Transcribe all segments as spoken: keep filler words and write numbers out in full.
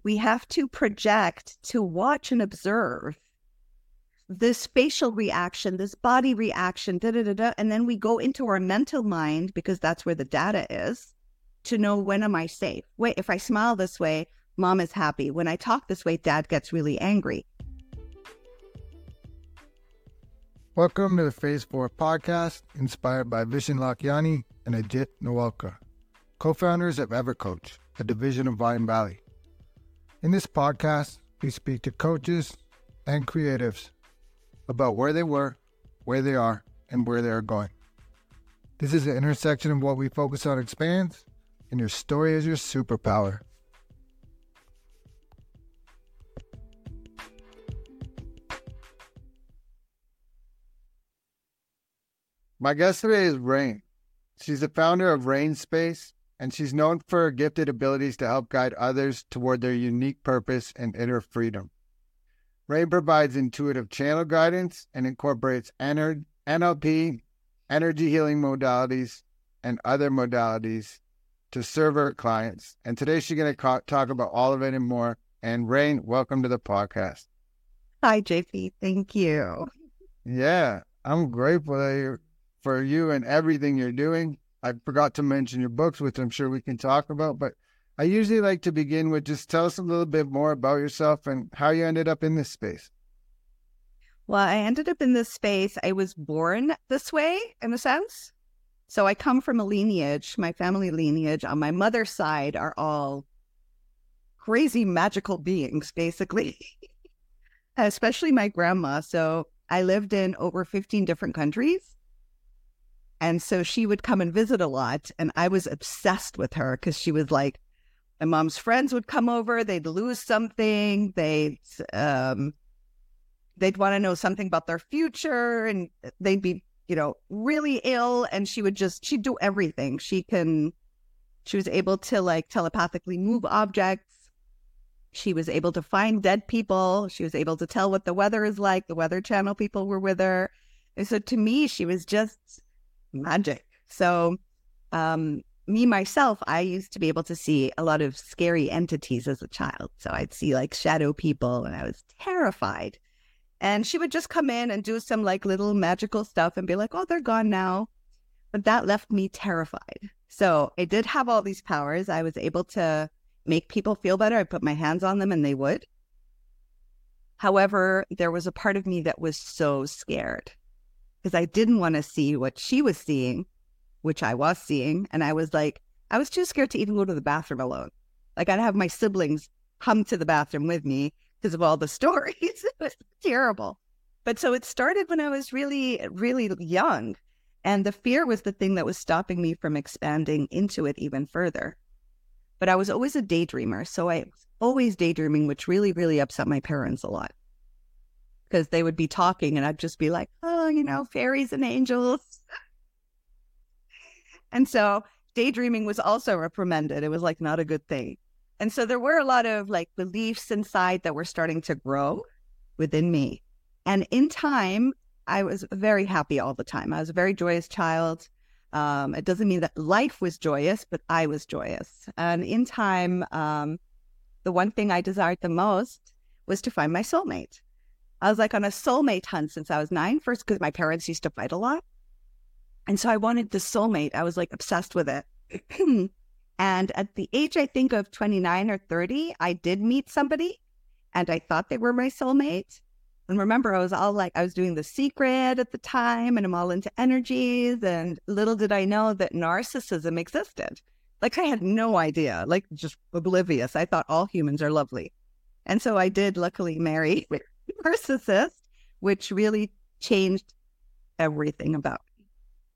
we have to project to watch and observe this facial reaction, this body reaction, da, da, da, da, and then we go into our mental mind, because that's where the data is, to know, when am I safe? Wait, if I smile this way, mom is happy. When I talk this way, dad gets really angry. Welcome to the Phase four podcast, inspired by Vishen Lakhiani and Ajit Nawalkar, co-founders of EverCoach, a division of Mindvalley. In this podcast, we speak to coaches and creatives about where they were, where they are, and where they are going. This is the intersection of what we focus on expands, and your story is your superpower. My guest today is Rain. She's the founder of Rain Space, and she's known for her gifted abilities to help guide others toward their unique purpose and inner freedom. Rain provides intuitive channel guidance and incorporates N L P, energy healing modalities, and other modalities to serve her clients. And today she's going to talk about all of it and more. And Rain, welcome to the podcast. Hi, J P. Thank you. Yeah, I'm grateful that you're, for you and everything you're doing. I forgot to mention your books, which I'm sure we can talk about, but I usually like to begin with just tell us a little bit more about yourself and how you ended up in this space. Well, I ended up in this space. I was born this way, in a sense. So I come from a lineage, my family lineage on my mother's side are all crazy magical beings, basically, especially my grandma. So I lived in over fifteen different countries. And so she would come and visit a lot, and I was obsessed with her because she was like, my mom's friends would come over, they'd lose something, they'd, um, they'd want to know something about their future, and they'd be, you know, really ill, and she would just, she'd do everything. She can, she was able to like telepathically move objects. She was able to find dead people. She was able to tell what the weather is like. The Weather Channel people were with her. And so to me, she was just magic. So um, me, myself, I used to be able to see a lot of scary entities as a child. So I'd see like shadow people, and I was terrified. And she would just come in and do some like little magical stuff and be like, oh, they're gone now. But that left me terrified. So I did have all these powers. I was able to make people feel better. I put my hands on them and they would. However, there was a part of me that was so scared, because I didn't want to see what she was seeing, which I was seeing. And I was like, I was too scared to even go to the bathroom alone. Like, I'd have my siblings come to the bathroom with me because of all the stories. It was terrible. But so it started when I was really, really young. And the fear was the thing that was stopping me from expanding into it even further. But I was always a daydreamer. So I was always daydreaming, which really, really upset my parents a lot. Because they would be talking and I'd just be like, oh, you know, fairies and angels. And so daydreaming was also reprimanded. It was like not a good thing. And so there were a lot of like beliefs inside that were starting to grow within me. And in time, I was very happy all the time. I was a very joyous child. Um, it doesn't mean that life was joyous, but I was joyous. And in time, um, the one thing I desired the most was to find my soulmate. I was like on a soulmate hunt since I was nine, first because my parents used to fight a lot. And so I wanted the soulmate. I was like obsessed with it. And at the age, I think of twenty-nine or thirty, I did meet somebody and I thought they were my soulmate. And remember, I was all like, I was doing The Secret at the time and I'm all into energies. And little did I know that narcissism existed. Like, I had no idea, like just oblivious. I thought all humans are lovely. And so I did luckily marry narcissist, which really changed everything about me.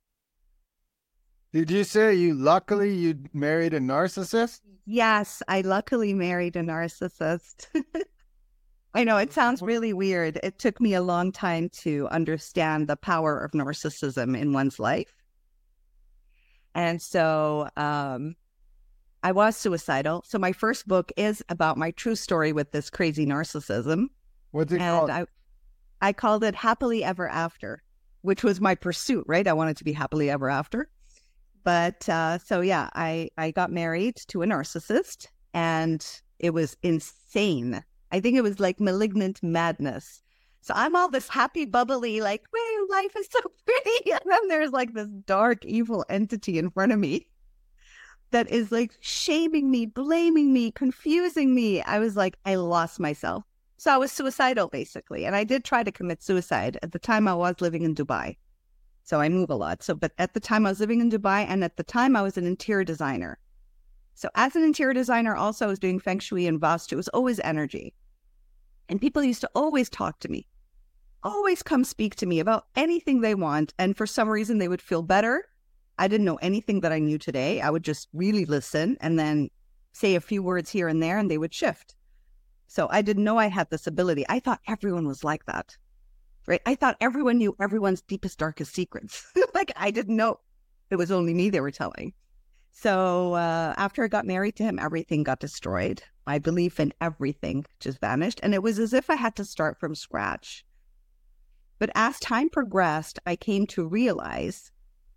Did you say you luckily you married a narcissist? Yes, I luckily married a narcissist. I know it sounds really weird. It took me a long time to understand the power of narcissism in one's life. And so um, I was suicidal. So my first book is about my true story with this crazy narcissism. What's it and called? I, I called it Happily Ever After, which was my pursuit, right? I wanted to be happily ever after. But uh, so, yeah, I, I got married to a narcissist and It was insane. I think it was like malignant madness. So I'm all this happy, bubbly, like, wow, life is so pretty. And then there's like this dark, evil entity in front of me that is like shaming me, blaming me, confusing me. I was like, I lost myself. So I was suicidal, basically. And I did try to commit suicide. At the time, I was living in Dubai. So I move a lot. So, but at the time I was living in Dubai, and at the time I was an interior designer. So as an interior designer, also I was doing Feng Shui and Vastu. It was always energy. And people used to always talk to me, always come speak to me about anything they want. And for some reason, they would feel better. I didn't know anything that I knew today. I would just really listen and then say a few words here and there, and they would shift. So I didn't know I had this ability. I thought everyone was like that. Right? I thought everyone knew everyone's deepest, darkest secrets. Like, I didn't know. It was only me they were telling. So uh, after I got married to him, everything got destroyed. My belief in everything just vanished. And it was as if I had to start from scratch. But as time progressed, I came to realize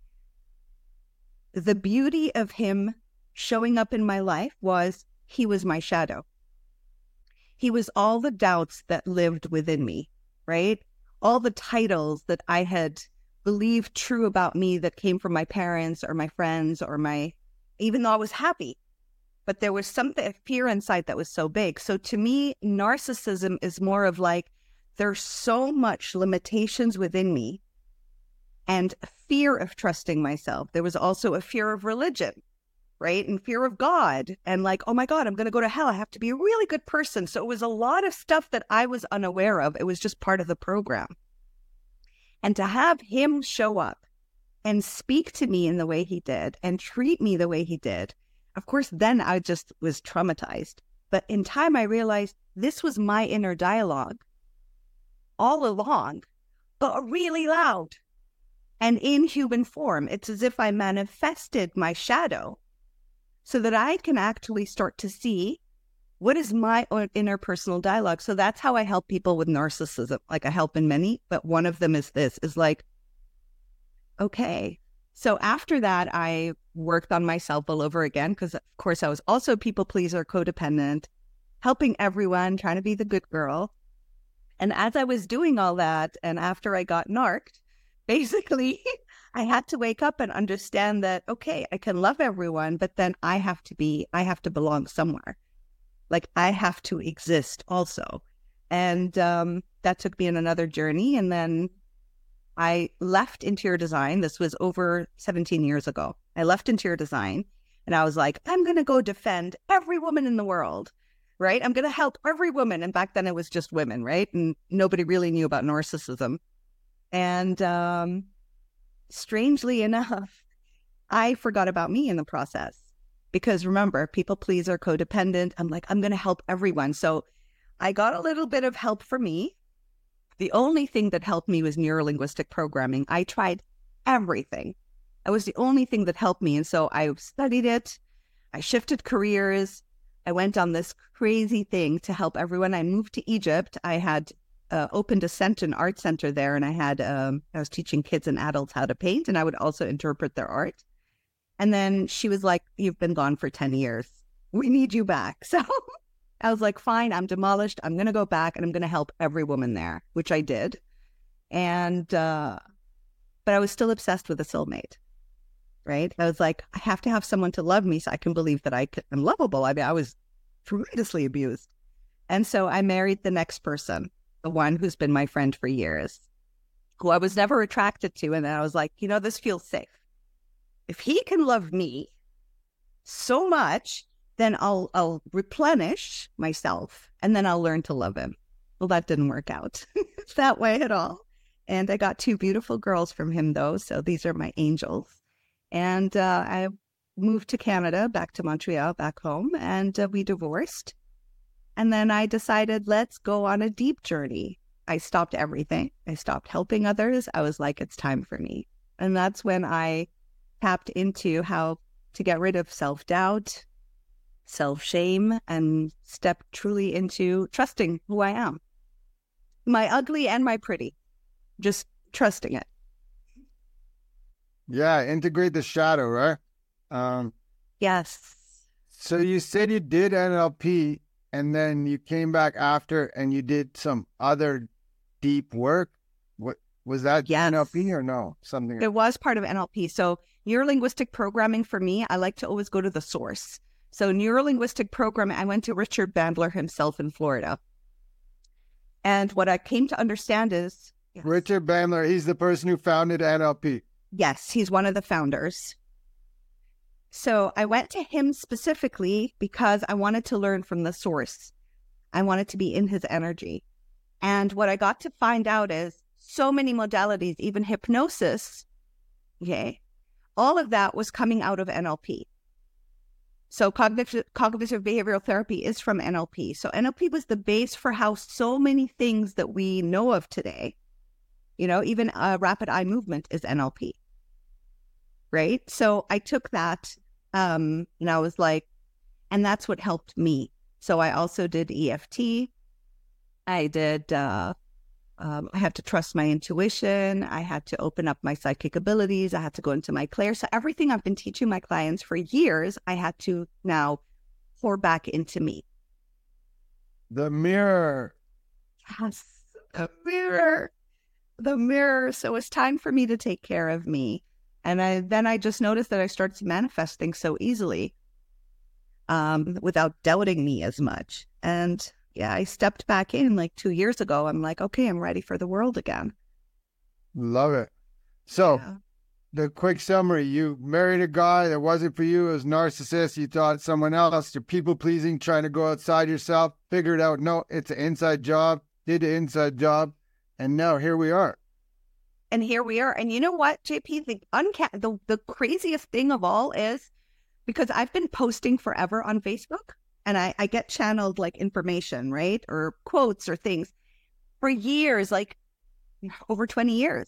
the beauty of him showing up in my life was he was my shadow. He was all the doubts that lived within me, right? All the titles that I had believed true about me that came from my parents or my friends or my, even though I was happy, but there was something, a fear inside that was so big. So to me, narcissism is more of like, there's so much limitations within me and fear of trusting myself. There was also a fear of religion, right? And fear of God. And like, oh my God, I'm going to go to hell. I have to be a really good person. So it was a lot of stuff that I was unaware of. It was just part of the program. And to have him show up and speak to me in the way he did and treat me the way he did, of course, then I just was traumatized. But in time, I realized this was my inner dialogue all along, but really loud and in human form. It's as if I manifested my shadow so that I can actually start to see what is my own interpersonal dialogue. So that's how I help people with narcissism. Like, I help in many, but one of them is this, is like, okay. So after that, I worked on myself all over again, because of course I was also a people pleaser, codependent, helping everyone, trying to be the good girl. And as I was doing all that, and after I got narked, basically, I had to wake up and understand that, okay, I can love everyone, but then I have to be, I have to belong somewhere. Like, I have to exist also. And um, that took me on another journey. And then I left interior design. This was over seventeen years ago. I left interior design and I was like, I'm going to go defend every woman in the world, right? I'm going to help every woman. And back then it was just women, right? And nobody really knew about narcissism. And um, strangely enough, I forgot about me in the process. Because remember, people pleaser, codependent. I'm like, I'm going to help everyone. So I got a little bit of help for me. The only thing that helped me was neurolinguistic programming. I tried everything. That was the only thing that helped me. And so I studied it. I shifted careers. I went on this crazy thing to help everyone. I moved to Egypt. I had uh, opened a center, an art center there. And I had, um, I was teaching kids and adults how to paint. And I would also interpret their art. And then she was like, you've been gone for ten years. We need you back. So I was like, fine, I'm demolished. I'm going to go back and I'm going to help every woman there, which I did. And, uh, but I was still obsessed with a soulmate, right? I was like, I have to have someone to love me so I can believe that I am lovable. I mean, I was tremendously abused. And so I married the next person, the one who's been my friend for years, who I was never attracted to. And then I was like, you know, this feels safe. If he can love me so much, then I'll I'll replenish myself and then I'll learn to love him. Well, that didn't work out that way at all. And I got two beautiful girls from him, though. So these are my angels. And uh, I moved to Canada, back to Montreal, back home, and uh, we divorced. And then I decided, let's go on a deep journey. I stopped everything. I stopped helping others. I was like, it's time for me. And that's when I tapped into how to get rid of self-doubt, self-shame, and step truly into trusting who I am. My ugly and my pretty. Just trusting it. Yeah, integrate the shadow, right? Um, yes. So you said you did N L P. and then you came back after and you did some other deep work. What was that? Yes. N L P or no? Something. It was part of N L P. So neurolinguistic programming for me, I like to always go to the source. So neurolinguistic programming, I went to Richard Bandler himself in Florida. And what I came to understand is... Yes. Richard Bandler, he's the person who founded N L P. Yes, he's one of the founders. So I went to him specifically because I wanted to learn from the source. I wanted to be in his energy. And what I got to find out is so many modalities, even hypnosis, okay, all of that was coming out of N L P. So cognitive, cognitive behavioral therapy is from N L P. So N L P was the base for how so many things that we know of today, you know, even uh, rapid eye movement is N L P, right? So I took that, um, and I was like, and that's what helped me. So I also did E F T. I did, uh, um, I had to trust my intuition. I had to open up my psychic abilities. I had to go into my clair. So everything I've been teaching my clients for years, I had to now pour back into me. The mirror. Yes, the mirror. The mirror. So it's time for me to take care of me. And I then I just noticed that I started to manifest things so easily um, without doubting me as much. And yeah, I stepped back in like two years ago. I'm like, okay, I'm ready for the world again. Love it. So yeah. The quick summary, you married a guy that wasn't for you, it was narcissist, you thought someone else, you're people-pleasing, trying to go outside yourself, figured out, no, it's an inside job, did the inside job, and now here we are. And here we are. And you know what, J P, the, unca- the, the craziest thing of all is, because I've been posting forever on Facebook, and I, I get channeled like information, right? Or quotes or things for years, like over twenty years.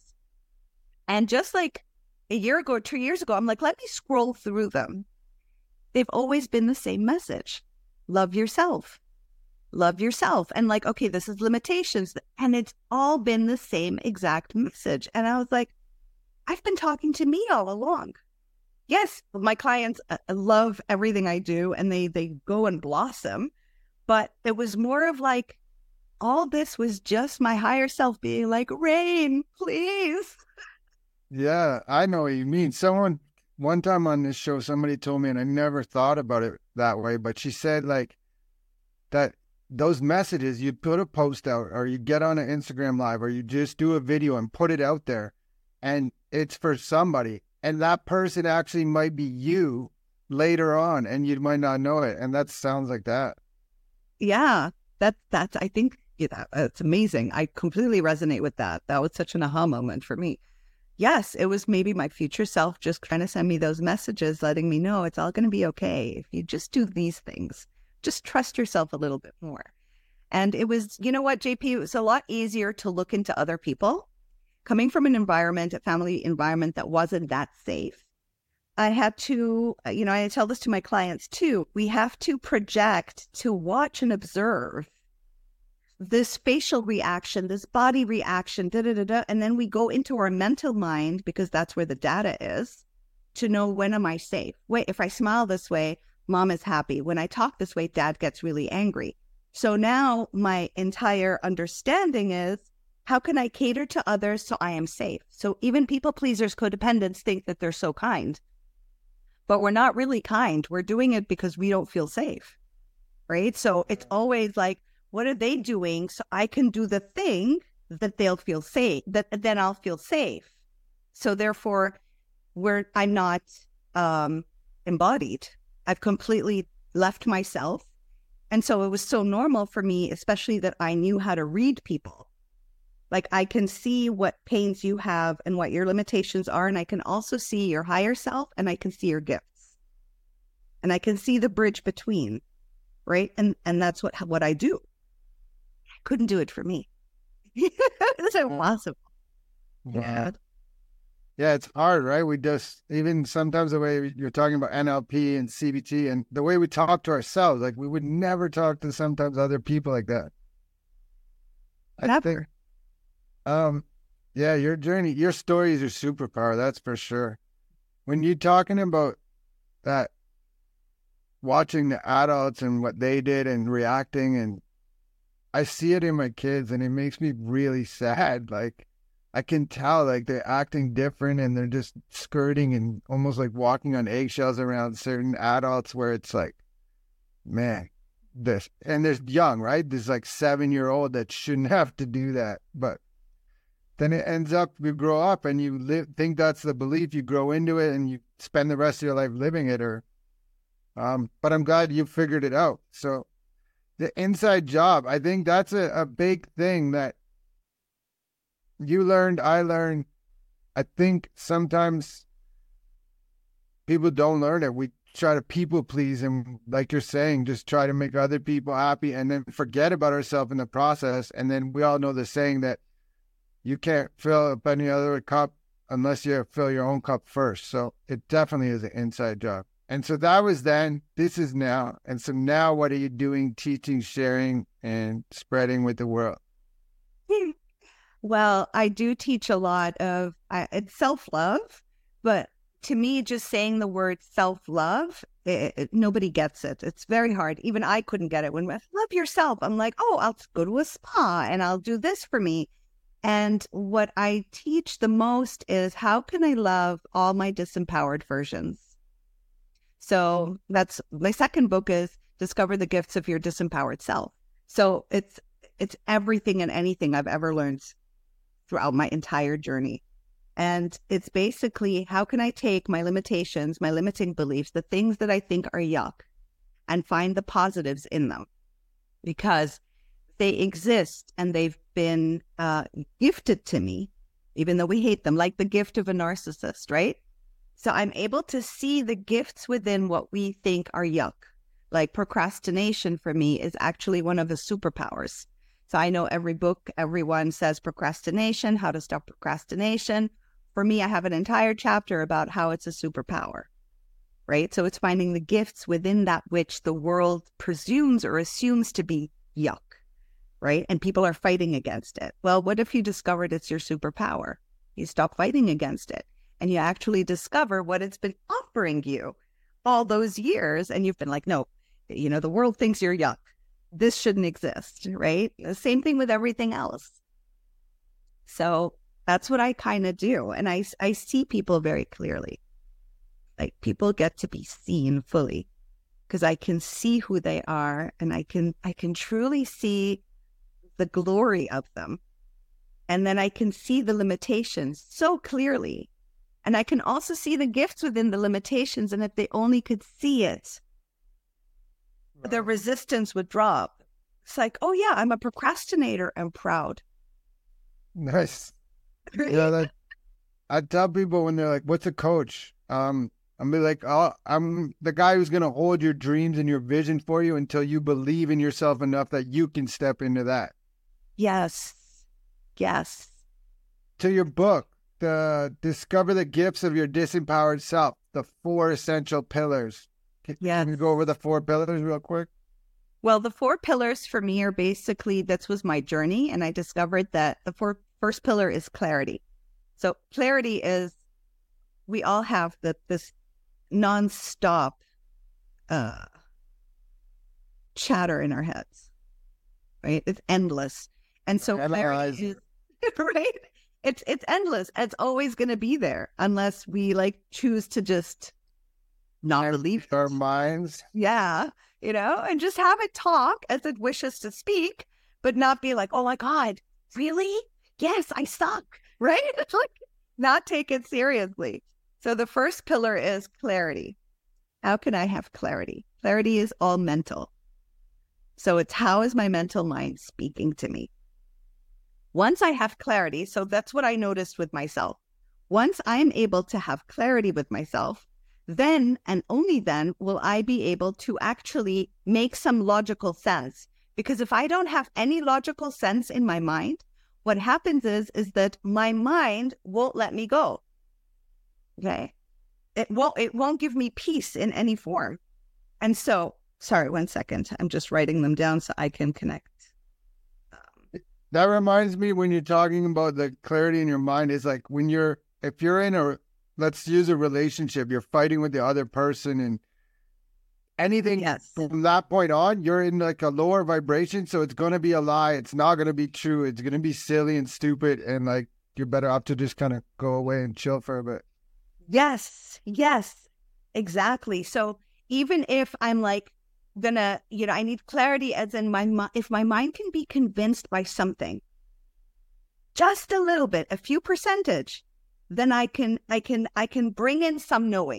And just like a year ago or two years ago, I'm like, let me scroll through them. They've always been the same message. Love yourself. Love yourself. And like, okay, this is limitations. And it's all been the same exact message. And I was like, I've been talking to me all along. Yes, my clients uh, love everything I do and they, they go and blossom. But it was more of like, all this was just my higher self being like, Rain, please. Yeah, I know what you mean. Someone, one time on this show, somebody told me, and I never thought about it that way, but she said like that those messages, you put a post out or you get on an Instagram live or you just do a video and put it out there and it's for somebody. And that person actually might be you later on and you might not know it. And that sounds like that. Yeah, that, that's, I think, yeah, that's amazing. I completely resonate with that. That was such an aha moment for me. Yes, it was maybe my future self just trying to send me those messages, letting me know it's all going to be okay. If you just do these things, just trust yourself a little bit more. And it was, you know what, J P, it was a lot easier to look into other people. Coming from an environment, a family environment that wasn't that safe, I had to, you know, I tell this to my clients too, we have to project to watch and observe this facial reaction, this body reaction, da, da, da, da, and then we go into our mental mind, because that's where the data is, to know, when am I safe? Wait, if I smile this way, mom is happy. When I talk this way, dad gets really angry. So now my entire understanding is, how can I cater to others so I am safe? So even people pleasers, codependents think that they're so kind, but we're not really kind. We're doing it because we don't feel safe, right? So it's always like, what are they doing so I can do the thing that they'll feel safe, that then I'll feel safe. So therefore, we're I'm not um, embodied. I've completely left myself. And so it was so normal for me, especially that I knew how to read people. Like, I can see what pains you have and what your limitations are. And I can also see your higher self and I can see your gifts. And I can see the bridge between, right? And and that's what what I do. I couldn't do it for me. It's impossible. Yeah. Yeah, it's hard, right? We just, even sometimes the way you're talking about N L P and C B T and the way we talk to ourselves, like we would never talk to sometimes other people like that. I Never. think, um, yeah, your journey, your story is your superpower, that's for sure. When you're talking about that, watching the adults and what they did and reacting, and I see it in my kids, and it makes me really sad. Like, I can tell, like, they're acting different, and they're just skirting and almost like walking on eggshells around certain adults, where it's like, man, this, and there's young, right? There's like seven-year-old that shouldn't have to do that, but then it ends up, you grow up and you live, think that's the belief, you grow into it, and you spend the rest of your life living it. Or, um, but I'm glad you figured it out. So the inside job, I think that's a, a big thing that you learned, I learned. I think sometimes people don't learn it. We try to people please, and like you're saying, just try to make other people happy and then forget about ourselves in the process. And then we all know the saying that you can't fill up any other cup unless you fill your own cup first. So it definitely is an inside job. And so that was then, this is now. And so now what are you doing, teaching, sharing, and spreading with the world? Well, I do teach a lot of, uh, it's self-love, but to me, just saying the word self-love, it, it, nobody gets it. It's very hard. Even I couldn't get it. When I love yourself, I'm like, oh, I'll go to a spa and I'll do this for me. And what I teach the most is, how can I love all my disempowered versions? So that's my second book, is Discover the Gifts of Your Disempowered Self. So it's it's everything and anything I've ever learned throughout my entire journey. And it's basically, how can I take my limitations, my limiting beliefs, the things that I think are yuck, and find the positives in them? Because they exist and they've been uh, gifted to me, even though we hate them, like the gift of a narcissist, right? So I'm able to see the gifts within what we think are yuck. Like procrastination for me is actually one of the superpowers. So I know every book, everyone says procrastination, how to stop procrastination. For me, I have an entire chapter about how it's a superpower, right? So it's finding the gifts within that which the world presumes or assumes to be yuck, right? And people are fighting against it. Well, what if you discovered it's your superpower? You stop fighting against it and you actually discover what it's been offering you all those years. And you've been like, no, you know, the world thinks you're yuck. This shouldn't exist, right? The same thing with everything else. So that's what I kind of do. And I, I see people very clearly. Like, people get to be seen fully because I can see who they are, and I can I can truly see the glory of them. And then I can see the limitations so clearly. And I can also see the gifts within the limitations. And if they only could see it, right, the resistance would drop. It's like, oh yeah, I'm a procrastinator. I'm proud. Nice. Yeah, that, I tell people when they're like, what's a coach? Um, I'm be like, oh, I'm the guy who's going to hold your dreams and your vision for you until you believe in yourself enough that you can step into that. Yes. Yes. To your book, the Discover the Gifts of Your Disempowered Self, the four essential pillars. Can, yes. can you go over the four pillars real quick? Well, the four pillars for me are basically, this was my journey. And I discovered that the four, first pillar is clarity. So clarity is, we all have the, this nonstop uh, chatter in our heads, right? It's endless. And so clarity is, right? It's, it's endless. It's always going to be there unless we like choose to just not believe our minds. Yeah. You know, and just have it talk as it wishes to speak, but not be like, oh my God, really? Yes, I suck, right? It's like, not take it seriously. So the first pillar is clarity. How can I have clarity? Clarity is all mental. So it's, how is my mental mind speaking to me? Once I have clarity, so that's what I noticed with myself. Once I'm able to have clarity with myself, then and only then will I be able to actually make some logical sense. Because if I don't have any logical sense in my mind, what happens is, is that my mind won't let me go. Okay. It won't, it won't give me peace in any form. And so, sorry, one second. I'm just writing them down so I can connect. Um, that reminds me, when you're talking about the clarity in your mind, is like when you're, if you're in a, let's use a relationship, you're fighting with the other person and anything Yes. from that point on, you're in like a lower vibration. So it's going to be a lie. It's not going to be true. It's going to be silly and stupid. And like, you're better off to just kind of go away and chill for a bit. Yes. Yes, exactly. So even if I'm like gonna, you know, I need clarity as in my, mi- if my mind can be convinced by something, just a little bit, a few percentage, then I can, I can, I can bring in some knowing,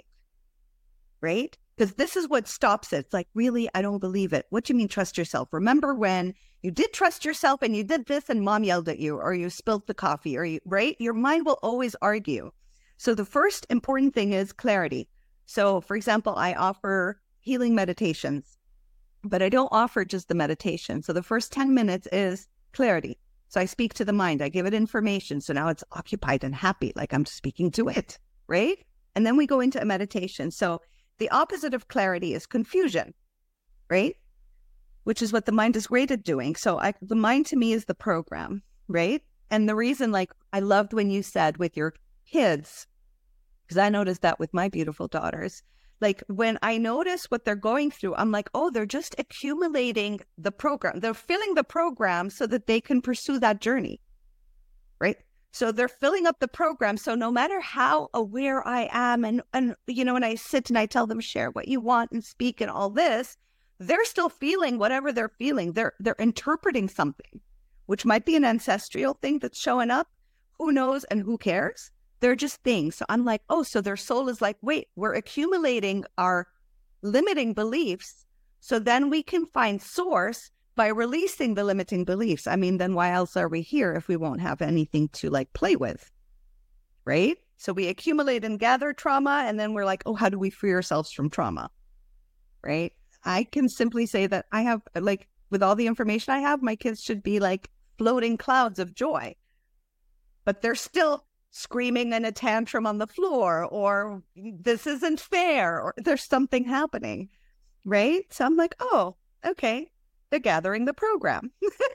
right? Because this is what stops it. It's like, really, I don't believe it. What do you mean trust yourself? Remember when you did trust yourself and you did this and mom yelled at you, or you spilled the coffee, or you, right? Your mind will always argue. So the first important thing is clarity. So for example, I offer healing meditations, but I don't offer just the meditation. So the first ten minutes is clarity. So I speak to the mind, I give it information. So now it's occupied and happy, like I'm speaking to it, right? And then we go into a meditation. So the opposite of clarity is confusion, right? Which is what the mind is great at doing. So I, the mind to me is the program, right? And the reason, like, I loved when you said with your kids, because I noticed that with my beautiful daughters, like when I notice what they're going through, I'm like, oh, they're just accumulating the program. They're filling the program so that they can pursue that journey, right? So they're filling up the program. So no matter how aware I am and, and you know, when I sit and I tell them, share what you want and speak and all this, they're still feeling whatever they're feeling. They're, they're interpreting something, which might be an ancestral thing that's showing up. Who knows and who cares? They're just things. So I'm like, oh, so their soul is like, wait, we're accumulating our limiting beliefs. So then we can find source by releasing the limiting beliefs. I mean, then why else are we here if we won't have anything to like play with, right? So we accumulate and gather trauma, and then we're like, oh, how do we free ourselves from trauma, right? I can simply say that I have, like, with all the information I have, my kids should be like floating clouds of joy, but they're still screaming in a tantrum on the floor, or this isn't fair, or there's something happening, right? So I'm like, oh, okay, they're gathering the program.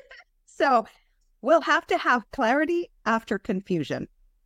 So we'll have to have clarity after confusion.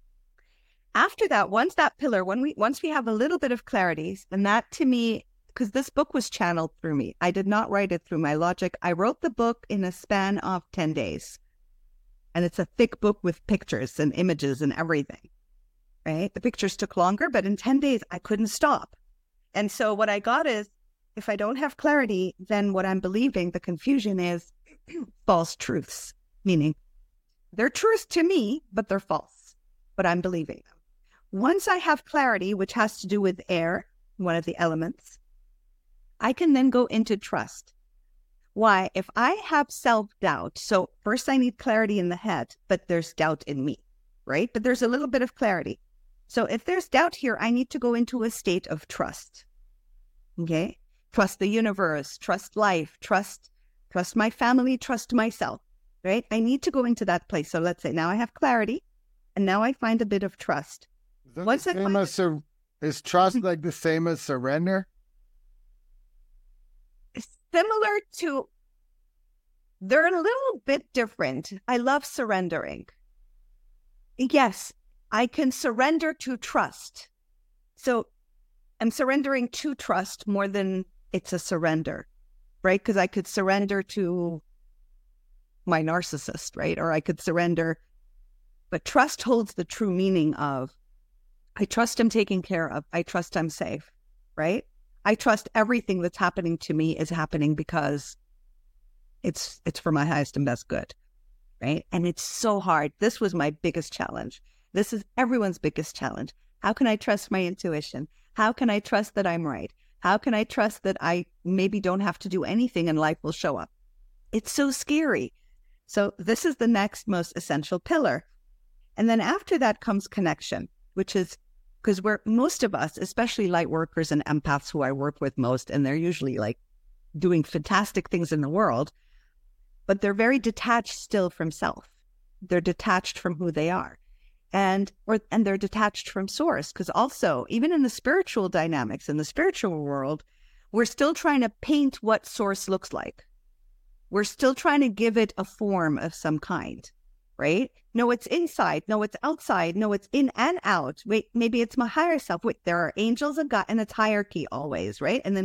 After that, once that pillar, when we once we have a little bit of clarity, and that to me, because this book was channeled through me. I did not write it through my logic. I wrote the book in a span of ten days. And it's a thick book with pictures and images and everything, right? The pictures took longer, but in ten days, I couldn't stop. And so what I got is, if I don't have clarity, then what I'm believing, the confusion is false truths, meaning they're truths to me, but they're false, but I'm believing them. Once I have clarity, which has to do with air, one of the elements, I can then go into trust. Why? If I have self-doubt, so first I need clarity in the head, but there's doubt in me, right? But there's a little bit of clarity. So if there's doubt here, I need to go into a state of trust, okay? Trust the universe, trust life, trust, trust my family, trust myself, right? I need to go into that place. So let's say now I have clarity, and now I find a bit of trust. Is, Once I same find as sur- is trust like the same as surrender? Similar to, they're a little bit different. I love surrendering. Yes, I can surrender to trust. So I'm surrendering to trust more than it's a surrender, right? Because I could surrender to my narcissist, right? Or I could surrender, but trust holds the true meaning of, I trust I'm taken care of. I trust I'm safe, right? I trust everything that's happening to me is happening because it's it's for my highest and best good, right? And it's so hard. This was my biggest challenge. This is everyone's biggest challenge. How can I trust my intuition? How can I trust that I'm right? How can I trust that I maybe don't have to do anything and life will show up? It's so scary. So this is the next most essential pillar. And then after that comes connection, which is, because we're, most of us, especially light workers and empaths who I work with most, and they're usually like doing fantastic things in the world, but they're very detached still from self. They're detached from who they are. And or and they're detached from source, because also, even in the spiritual dynamics, in the spiritual world, we're still trying to paint what source looks like. We're still trying to give it a form of some kind. Right? No, it's inside. No, it's outside. No, it's in and out. Wait, maybe it's my higher self. Wait, there are angels and God, and it's hierarchy always, right? And then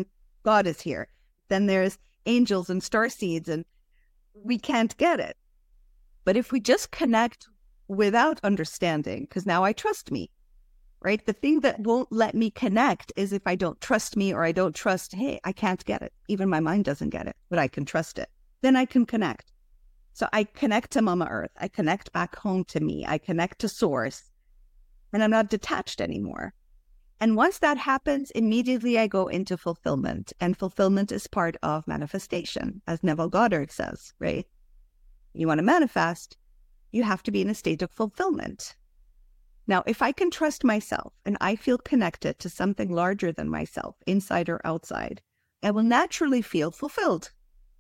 God is here. Then there's angels and star seeds, and we can't get it. But if we just connect without understanding, because now I trust me, right? The thing that won't let me connect is if I don't trust me, or I don't trust, hey, I can't get it. Even my mind doesn't get it, but I can trust it. Then I can connect. So I connect to Mama Earth. I connect back home to me. I connect to Source, and I'm not detached anymore. And once that happens, immediately I go into fulfillment. And fulfillment is part of manifestation, as Neville Goddard says, right? You want to manifest, you have to be in a state of fulfillment. Now, if I can trust myself and I feel connected to something larger than myself, inside or outside, I will naturally feel fulfilled,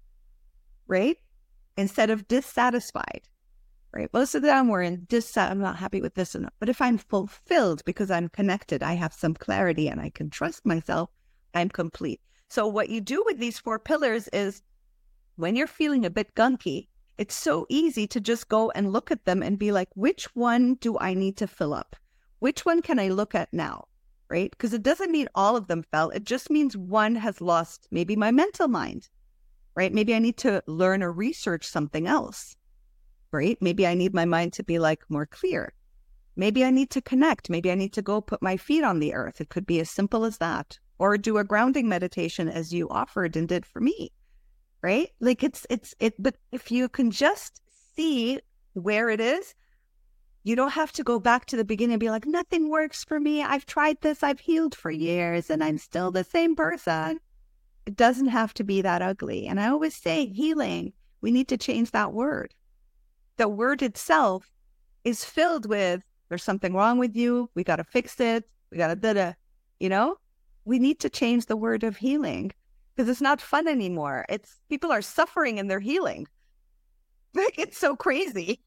right? Instead of dissatisfied, right? Most of the time we're in dissat, I'm not happy with this enough. But if I'm fulfilled because I'm connected, I have some clarity and I can trust myself, I'm complete. So what you do with these four pillars is when you're feeling a bit gunky, it's so easy to just go and look at them and be like, which one do I need to fill up? Which one can I look at now, right? Because it doesn't mean all of them fell. It just means one has lost maybe my mental mind, right? Maybe I need to learn or research something else, right? Maybe I need my mind to be like more clear. Maybe I need to connect. Maybe I need to go put my feet on the earth. It could be as simple as that. Or do a grounding meditation as you offered and did for me. Right? Like it's, it's, it, but if you can just see where it is, you don't have to go back to the beginning and be like, nothing works for me. I've tried this. I've healed for years and I'm still the same person. It doesn't have to be that ugly. And I always say healing, we need to change that word. The word itself is filled with, there's something wrong with you. We got to fix it. We got to, da-da, you know, we need to change the word of healing. Because it's not fun anymore. It's people are suffering in their healing. Like, it's so crazy.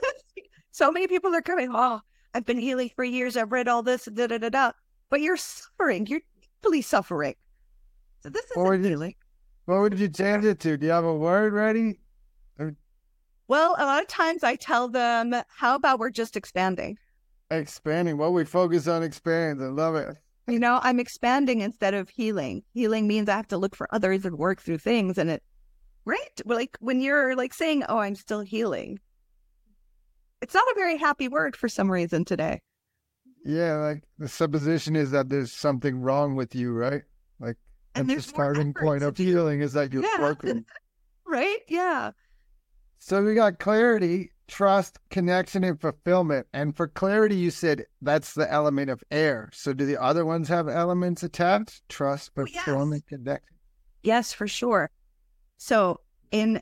So many people are coming, oh, I've been healing for years. I've read all this, da da da da. But you're suffering. You're deeply suffering. So this is healing. What would you change it to? Do you have a word ready? Well, a lot of times I tell them, how about we're just expanding? Expanding. Well, we focus on expanding. I love it. You know, I'm expanding instead of healing. Healing means I have to look for others and work through things. And it, right? Like when you're like saying, oh, I'm still healing. It's not a very happy word for some reason today. Yeah, like the supposition is that there's something wrong with you, right? Like, and the starting point of healing is that you're yeah. working. Right? Yeah. So we got clarity, trust, connection, and fulfillment. And for clarity, you said that's the element of air. So do the other ones have elements attached? Trust, fulfillment, oh, yes. connection? Yes, for sure. So in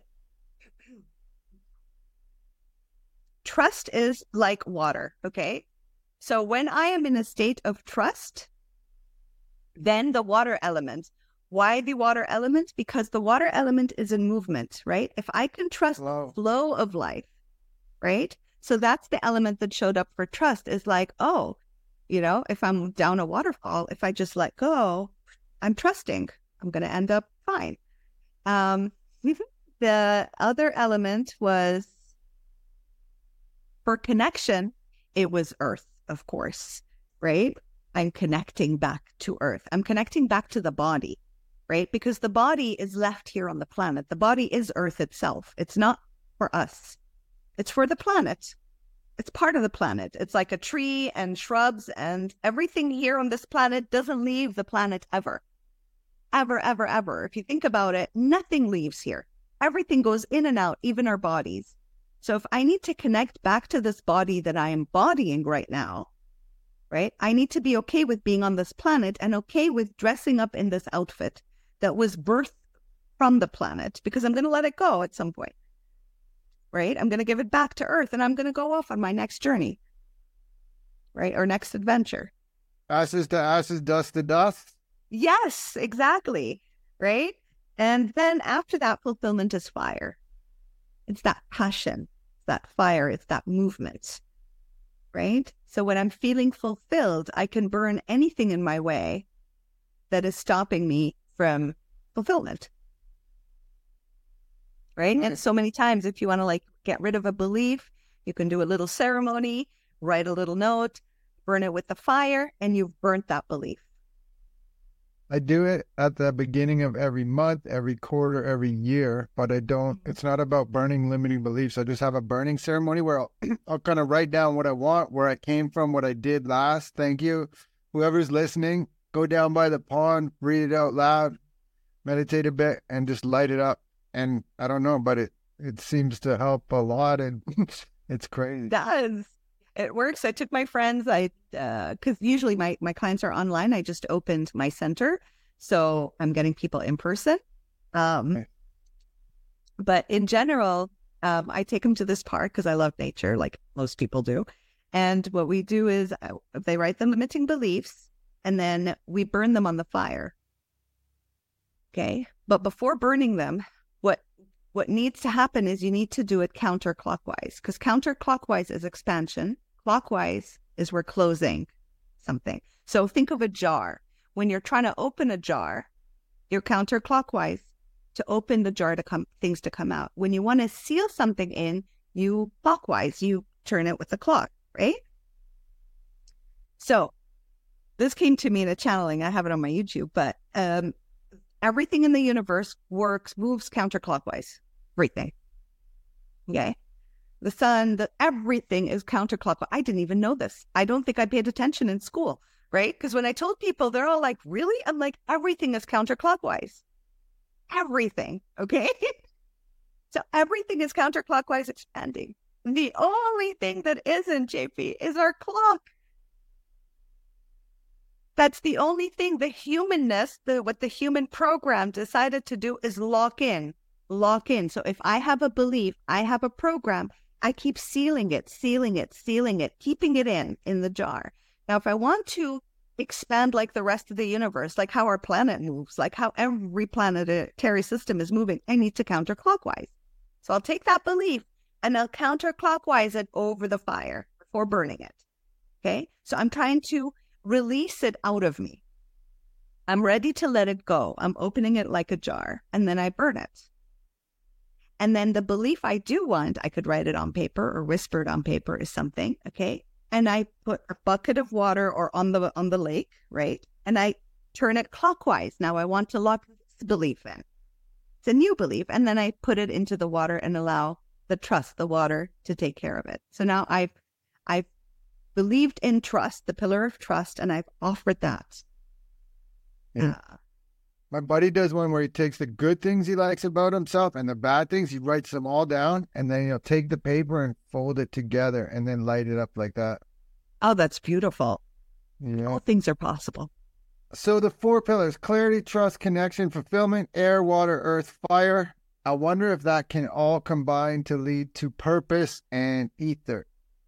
trust is like water, okay? So when I am in a state of trust, then the water element. Why the water element? Because the water element is in movement, right? If I can trust the flow of life, right? So that's the element that showed up for trust is like, oh, you know, if I'm down a waterfall, if I just let go, I'm trusting. I'm going to end up fine. Um, the other element was for connection, it was earth, of course, right? I'm connecting back to earth. I'm connecting back to the body, right? Because the body is left here on the planet. The body is earth itself. It's not for us. It's for the planet. It's part of the planet. It's like a tree and shrubs and everything here on this planet doesn't leave the planet ever. Ever, ever, ever. If you think about it, nothing leaves here. Everything goes in and out, even our bodies. So if I need to connect back to this body that I am embodying right now, right? I need to be okay with being on this planet and okay with dressing up in this outfit that was birthed from the planet because I'm going to let it go at some point. Right? I'm going to give it back to earth and I'm going to go off on my next journey, right? Or next adventure. Ashes to ashes, dust to dust. Yes, exactly. Right? And then after that, fulfillment is fire. It's that passion, it's that fire, it's that movement, right? So when I'm feeling fulfilled, I can burn anything in my way that is stopping me from fulfillment. Right? And so many times, if you want to like get rid of a belief, you can do a little ceremony, write a little note, burn it with the fire, and you've burnt that belief. I do it at the beginning of every month, every quarter, every year, but I don't, it's not about burning limiting beliefs. I just have a burning ceremony where I'll, I'll kind of write down what I want, where I came from, what I did last. Thank you. Whoever's listening, go down by the pond, read it out loud, meditate a bit, and just light it up. And I don't know, but it, it seems to help a lot, and it's crazy. It does. It works. I took my friends, I, uh, cause usually my, my clients are online. I just opened my center. So I'm getting people in person. Um, okay. But in general, um, I take them to this park cause I love nature, like most people do. And what we do is uh, they write the limiting beliefs and then we burn them on the fire. Okay. But before burning them, what, what needs to happen is you need to do it counterclockwise, because counterclockwise is expansion. Clockwise is we're closing something. So think of a jar. When you're trying to open a jar, you're counterclockwise to open the jar to come things to come out. When you want to seal something in, you clockwise, you turn it with the clock, right? So this came to me in a channeling. I have it on my YouTube, but um, everything in the universe works, moves counterclockwise. Everything. Okay. The sun, the, everything is counterclockwise. I didn't even know this. I don't think I paid attention in school, right? Because when I told people, they're all like, really? I'm like, everything is counterclockwise. Everything, okay? So everything is counterclockwise expanding. The only thing that isn't, J P, is our clock. That's the only thing. The humanness, the what the human program decided to do is lock in, lock in. So if I have a belief, I have a program, I keep sealing it, sealing it, sealing it, keeping it in, in the jar. Now, if I want to expand like the rest of the universe, like how our planet moves, like how every planetary system is moving, I need to counterclockwise. So I'll take that belief and I'll counterclockwise it over the fire before burning it. Okay? So I'm trying to release it out of me. I'm ready to let it go. I'm opening it like a jar and then I burn it. And then the belief I do want, I could write it on paper or whisper it on paper is something, okay? And I put a bucket of water or on the on the lake, right? And I turn it clockwise. Now I want to lock this belief in. It's a new belief. And then I put it into the water and allow the trust, the water, to take care of it. So now I've I've believed in trust, the pillar of trust, and I've offered that. Yeah. Uh, My buddy does one where he takes the good things he likes about himself and the bad things, he writes them all down, and then he'll take the paper and fold it together and then light it up like that. Oh, that's beautiful. Yeah. All things are possible. So the four pillars: clarity, trust, connection, fulfillment, air, water, earth, fire. I wonder if that can all combine to lead to purpose and ether.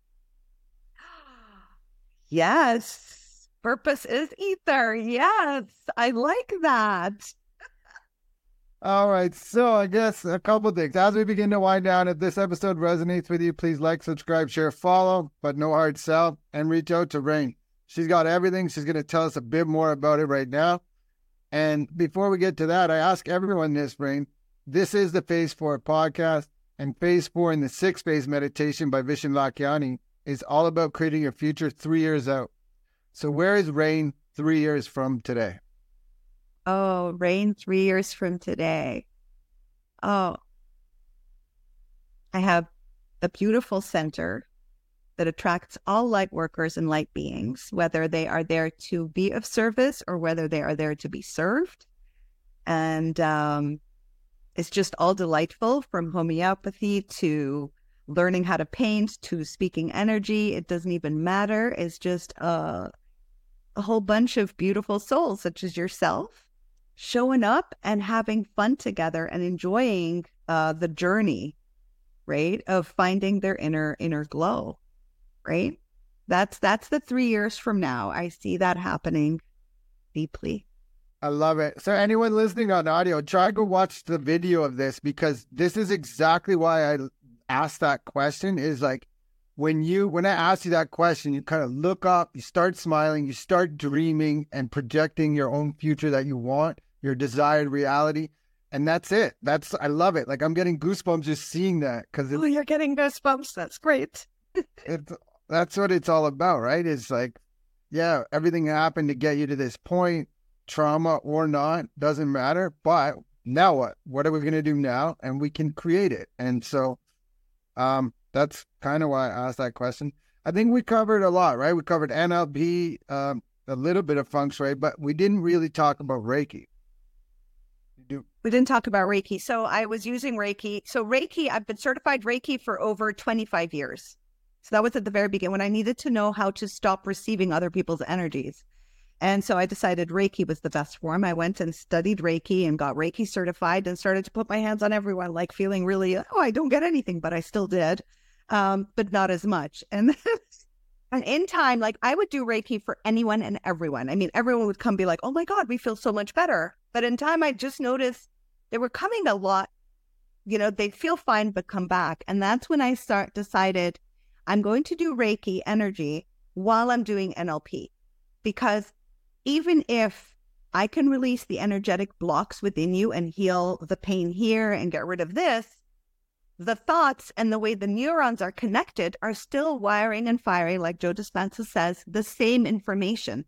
Yes. Purpose is ether. Yes, I like that. All right, so I guess a couple things. As we begin to wind down, if this episode resonates with you, please like, subscribe, share, follow, but no hard sell, and reach out to Rain. She's got everything. She's going to tell us a bit more about it right now. And before we get to that, I ask everyone this, Rain. This is the Phase four podcast, and Phase four in the Six Phase Meditation by Vishen Lakhiani is all about creating your future three years out. So where is Rain three years from today? Oh, Rain three years from today. Oh, I have a beautiful center that attracts all light workers and light beings, whether they are there to be of service or whether they are there to be served. And um, it's just all delightful, from homeopathy to learning how to paint to speaking energy. It doesn't even matter. It's just a, a whole bunch of beautiful souls, such as yourself, showing up and having fun together and enjoying uh, the journey, right, of finding their inner inner glow, right? That's that's the three years from now. I see that happening deeply. I love it. So anyone listening on audio, try to go watch the video of this, because this is exactly why I asked that question. Is like, when you, when I asked you that question, you kind of look up, you start smiling, you start dreaming and projecting your own future that you want, your desired reality. And that's it. That's, I love it. Like, I'm getting goosebumps just seeing that. Cause oh, you're getting goosebumps. That's great. it's, that's what it's all about, right? It's like, yeah, everything happened to get you to this point. trauma or not, doesn't matter. But now what? What are we going to do now? And we can create it. And so um, that's kind of why I asked that question. I think we covered a lot, right? We covered N L P, um, a little bit of feng shui, but we didn't really talk about Reiki. Do. We didn't talk about Reiki. So I was using Reiki. So Reiki, I've been certified Reiki for over twenty-five years. So that was at the very beginning when I needed to know how to stop receiving other people's energies. And so I decided Reiki was the best form. I went and studied Reiki and got Reiki certified and started to put my hands on everyone, like feeling really, oh, I don't get anything, but I still did, um, but not as much. And then, and in time, like I would do Reiki for anyone and everyone. I mean, everyone would come be like, oh my God, we feel so much better. But in time, I just noticed they were coming a lot, you know, they feel fine, but come back. And that's when I start decided I'm going to do Reiki energy while I'm doing N L P, because even if I can release the energetic blocks within you and heal the pain here and get rid of this, the thoughts and the way the neurons are connected are still wiring and firing, like Joe Dispenza says, the same information.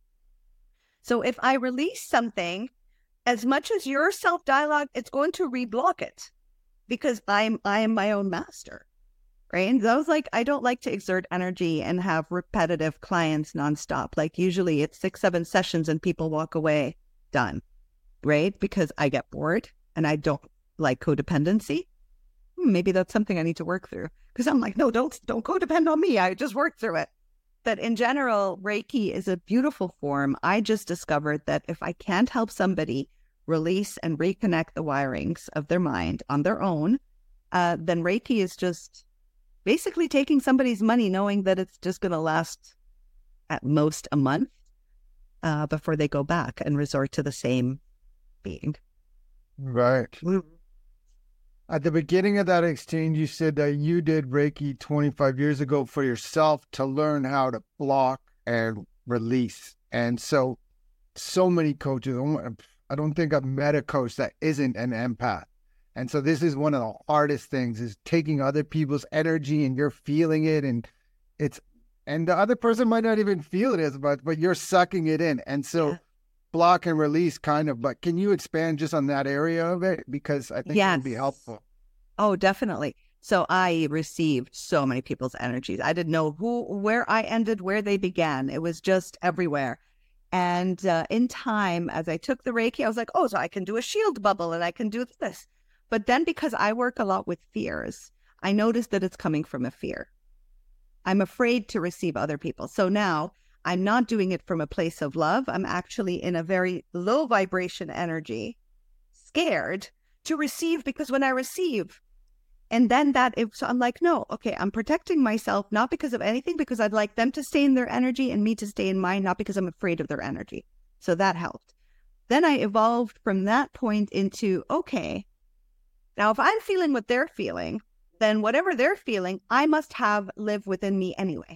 So if I release something, as much as your self-dialogue, it's going to reblock it because I'm I am my own master, right? And I was like, I don't like to exert energy and have repetitive clients nonstop. Like usually it's six, seven sessions and people walk away, done, right? Because I get bored and I don't like codependency. Maybe that's something I need to work through because I'm like, no, don't, don't codepend on me. I just work through it. But in general, Reiki is a beautiful form. I just discovered that if I can't help somebody release and reconnect the wirings of their mind on their own, uh, then Reiki is just basically taking somebody's money, knowing that it's just going to last at most a month uh, before they go back and resort to the same being. Right. Mm-hmm. At the beginning of that exchange, you said that you did Reiki twenty-five years ago for yourself to learn how to block and release. And so, so many coaches, I don't think I've met a coach that isn't an empath. And so this is one of the hardest things, is taking other people's energy and you're feeling it. And it's, and the other person might not even feel it as much, but you're sucking it in. And so yeah. Block and release kind of, but can you expand just on that area of it? Because I think yes. it would be helpful. Oh, definitely. So I received so many people's energies. I didn't know who, where I ended, where they began. It was just everywhere. And uh, in time, as I took the Reiki, I was like, oh, so I can do a shield bubble and I can do this. But then because I work a lot with fears, I noticed that it's coming from a fear. I'm afraid to receive other people. So now I'm not doing it from a place of love. I'm actually in a very low vibration energy, scared to receive, because when I receive, and then that, if, so I'm like, no, okay, I'm protecting myself, not because of anything, because I'd like them to stay in their energy and me to stay in mine, not because I'm afraid of their energy. So that helped. Then I evolved from that point into, okay, now if I'm feeling what they're feeling, then whatever they're feeling, I must have live within me anyway.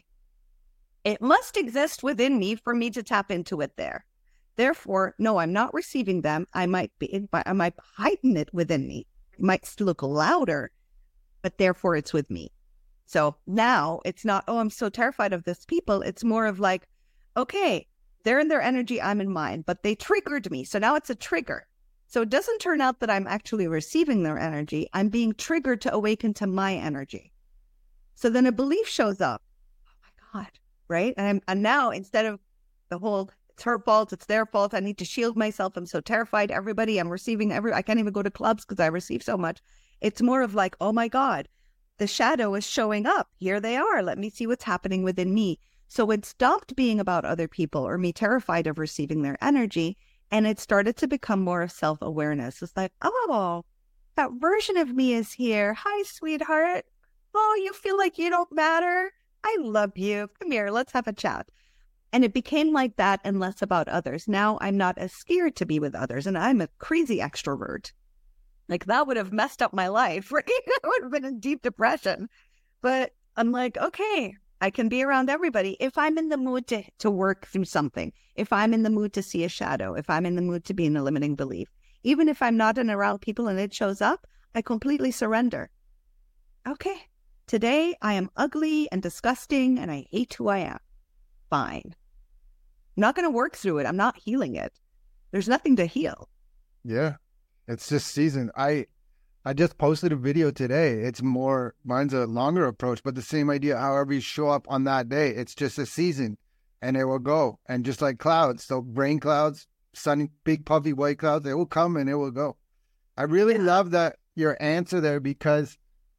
It must exist within me for me to tap into it there. Therefore, no, I'm not receiving them. I might be, I might heighten it within me. It might look louder, but therefore it's with me. So now it's not, oh, I'm so terrified of this people. It's more of like, okay, they're in their energy, I'm in mine, but they triggered me. So now it's a trigger. So it doesn't turn out that I'm actually receiving their energy. I'm being triggered to awaken to my energy. So then a belief shows up. Oh my God. Right? And, I'm, and now instead of the whole, it's her fault, it's their fault, I need to shield myself, I'm so terrified, everybody, I'm receiving every, I can't even go to clubs because I receive so much. It's more of like, oh my God, the shadow is showing up. Here they are. Let me see what's happening within me. So it stopped being about other people or me terrified of receiving their energy. And it started to become more of self-awareness. It's like, oh, that version of me is here. Hi, sweetheart. Oh, you feel like you don't matter? I love you. Come here, let's have a chat. And it became like that and less about others. Now I'm not as scared to be with others, and I'm a crazy extrovert. Like that would have messed up my life, right? I would have been in deep depression. But I'm like, okay, I can be around everybody if I'm in the mood to, to work through something, if I'm in the mood to see a shadow, if I'm in the mood to be in a limiting belief. Even if I'm not in around people and it shows up, I completely surrender. Okay. Today, I am ugly and disgusting and I hate who I am. Fine. I'm not going to work through it. I'm not healing it. There's nothing to heal. Yeah. It's just season. I I just posted a video today. It's more, mine's a longer approach, but the same idea. However you show up on that day, it's just a season and it will go. And just like clouds, so rain clouds, sunny, big puffy white clouds, they will come and it will go. I really love that your answer there because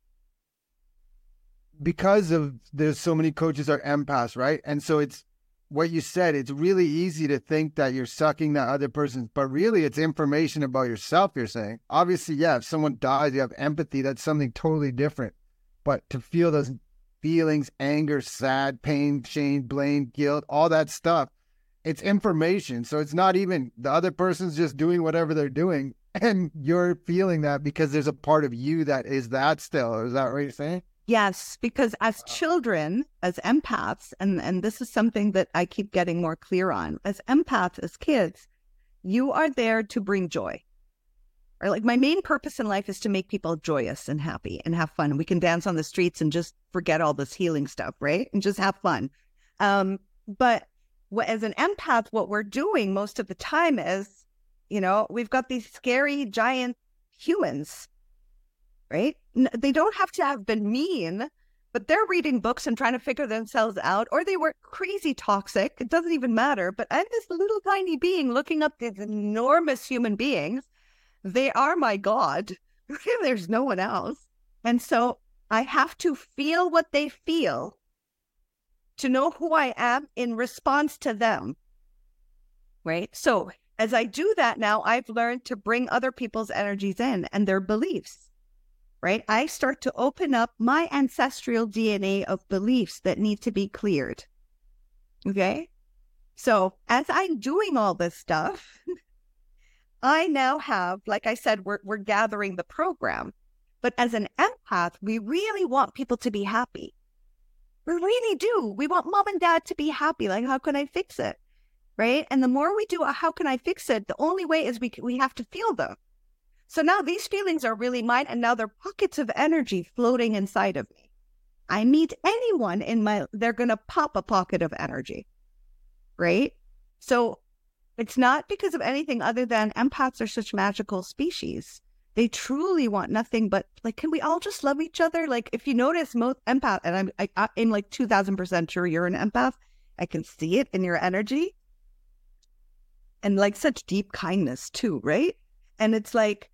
because of there's so many coaches are empaths, right? And so it's what you said, it's really easy to think that you're sucking that other person's, but really it's information about yourself, you're saying. Obviously, yeah, if someone dies, you have empathy, that's something totally different. But to feel those feelings, anger, sad, pain, shame, blame, guilt, all that stuff, it's information. So it's not even the other person's just doing whatever they're doing and you're feeling that because there's a part of you that is that still. Is that what you're saying? Yes, because as children, as empaths, and, and this is something that I keep getting more clear on, as empaths, as kids, you are there to bring joy. Or like my main purpose in life is to make people joyous and happy and have fun. We can dance on the streets and just forget all this healing stuff, right? And just have fun. Um, but what, as an empath, what we're doing most of the time is, you know, we've got these scary giant humans, right? They don't have to have been mean, but they're reading books and trying to figure themselves out, or they were crazy toxic. It doesn't even matter. But I'm this little tiny being looking up these enormous human beings. They are my God. There's no one else. And so I have to feel what they feel to know who I am in response to them, right? So as I do that now, I've learned to bring other people's energies in and their beliefs. Right? I start to open up my ancestral D N A of beliefs that need to be cleared. Okay? So as I'm doing all this stuff, I now have, like I said, we're, we're gathering the program. But as an empath, we really want people to be happy. We really do. We want mom and dad to be happy. Like, how can I fix it? Right? And the more we do a how can I fix it, the only way is we we have to feel them. So now these feelings are really mine, and now they're pockets of energy floating inside of me. I meet anyone in my, they're going to pop a pocket of energy, right? So it's not because of anything other than empaths are such magical species. They truly want nothing but, like, can we all just love each other? Like, if you notice, most empath, and I'm, I, I'm like two thousand percent sure you're an empath. I can see it in your energy. And like such deep kindness too, right? And it's like,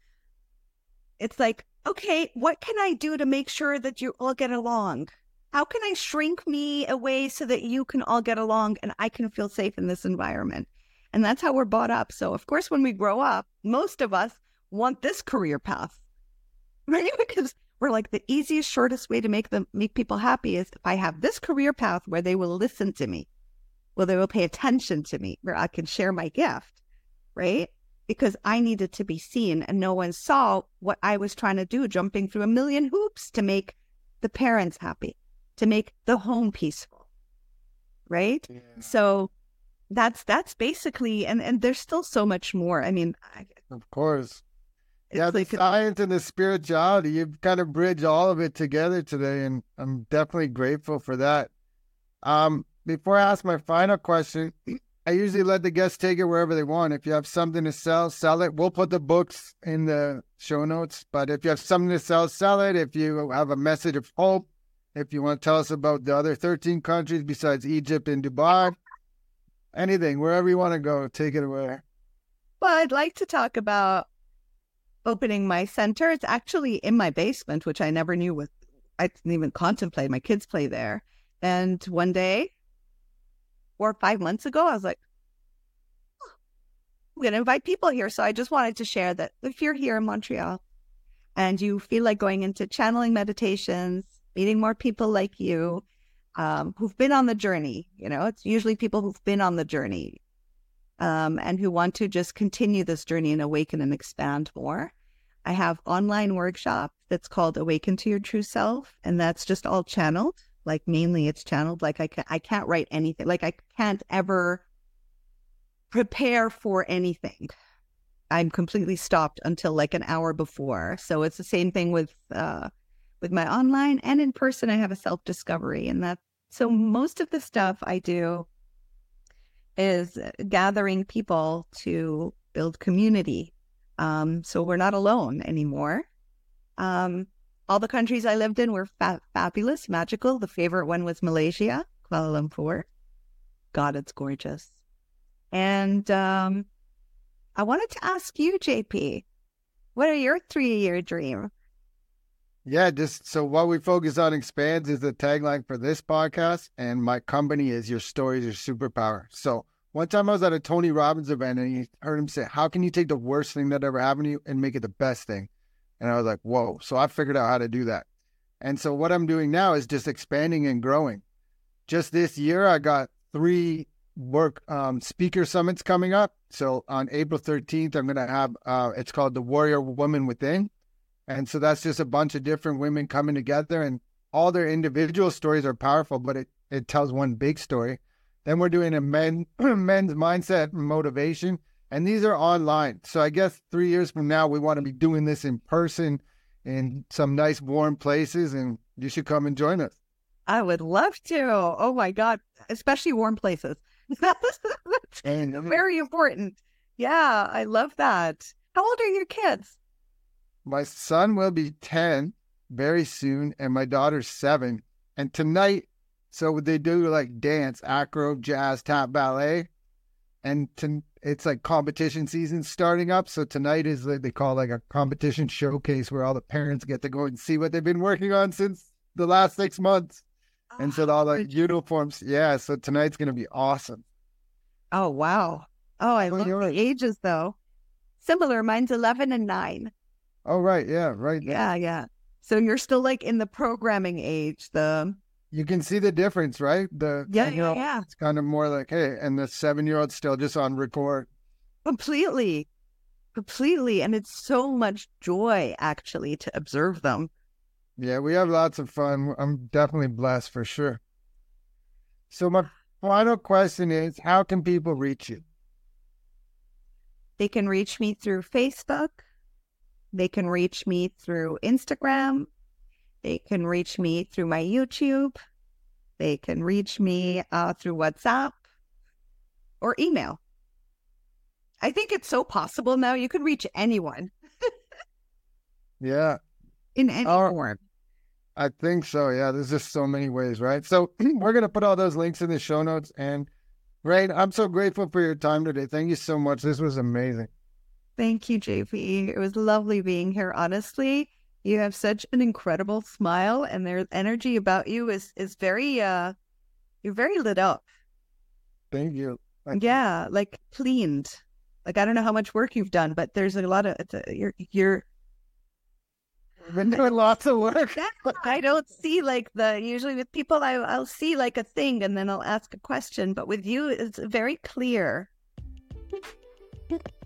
It's like, okay, what can I do to make sure that you all get along? How can I shrink me away so that you can all get along and I can feel safe in this environment? And that's how we're brought up. So, of course, when we grow up, most of us want this career path, right? Because we're like, the easiest, shortest way to make them make people happy is if I have this career path where they will listen to me, where they will pay attention to me, where I can share my gift, right? Because I needed to be seen and no one saw what I was trying to do, jumping through a million hoops to make the parents happy, to make the home peaceful, right? Yeah. So that's that's basically, and, and there's still so much more. I mean, I, of course. Yeah, the like science a, and the spirituality, you've kind of bridged all of it together today, and I'm definitely grateful for that. Um, before I ask my final question, I usually let the guests take it wherever they want. If you have something to sell, sell it. We'll put the books in the show notes. But if you have something to sell, sell it. If you have a message of hope, if you want to tell us about the other thirteen countries besides Egypt and Dubai, anything, wherever you want to go, take it away. Well, I'd like to talk about opening my center. It's actually in my basement, which I never knew was, I didn't even contemplate. My kids play there. And one day, four or five months ago, I was like, oh, I'm going to invite people here. So I just wanted to share that if you're here in Montreal and you feel like going into channeling meditations, meeting more people like you, um, who've been on the journey, you know, it's usually people who've been on the journey um, and who want to just continue this journey and awaken and expand more. I have online workshop that's called Awaken to Your True Self. And that's just all channeled. Like mainly it's channeled. Like I can't, I can't write anything. Like I can't ever prepare for anything. I'm completely stopped until like an hour before. So it's the same thing with, uh, with my online and in person. I have a self-discovery, and that, so most of the stuff I do is gathering people to build community. Um, so we're not alone anymore. Um, all the countries I lived in were fa- fabulous, magical. The favorite one was Malaysia, Kuala Lumpur. God, it's gorgeous. And um, I wanted to ask you, J P, what are your three-year dreams? Yeah, just so what we focus on expands is the tagline for this podcast, and my company is Your Stories, Your Superpower. So one time I was at a Tony Robbins event and you heard him say, how can you take the worst thing that ever happened to you and make it the best thing? And I was like, whoa. So I figured out how to do that. And so what I'm doing now is just expanding and growing. Just this year, I got three work um, speaker summits coming up. So on April thirteenth, I'm going to have, uh, it's called The Warrior Woman Within. And so that's just a bunch of different women coming together, and all their individual stories are powerful, but it, it tells one big story. Then we're doing a men, men's mindset and motivation, and these are online. So I guess three years from now, we want to be doing this in person in some nice warm places, and you should come and join us. I would love to. Oh my God, especially warm places. That's And very important. Yeah, I love that. How old are your kids? my son will be ten very soon, and my daughter's seven. And tonight, so they do like dance, acro, jazz, tap, ballet. And to, it's like competition season starting up. So tonight is like they call like a competition showcase where all the parents get to go and see what they've been working on since the last six months. And so all the uniforms. Yeah. So tonight's going to be awesome. Oh, wow. Oh, I Oh, love you're- the ages though. Similar. Mine's eleven and nine. Oh, right. Yeah. Right. Yeah, yeah. So you're still like in the programming age, the You can see the difference, right? The yeah, ten year yeah, old, yeah. it's kind of more like, hey, and the seven year old's still just on record. Completely. Completely. And it's so much joy actually to observe them. Yeah, we have lots of fun. I'm definitely blessed for sure. So my final question is, how can people reach you? They can reach me through Facebook. They can reach me through Instagram. They can reach me through my YouTube. They can reach me uh, through WhatsApp or email. I think it's so possible now. You can reach anyone Yeah, in any Our- form. I think so. Yeah, there's just so many ways, right? So we're going to put all those links in the show notes. And Rain, I'm so grateful for your time today. Thank you so much. This was amazing. Thank you, J P. It was lovely being here. Honestly, you have such an incredible smile, and there's energy about you is is very uh, you're very lit up. Thank you. Thank Yeah, like cleaned. Like I don't know how much work you've done, but there's a lot of it's a, you're you're. You've been doing lots of work. I don't see like the usually with people I I'll see like a thing and then I'll ask a question, but with you it's very clear.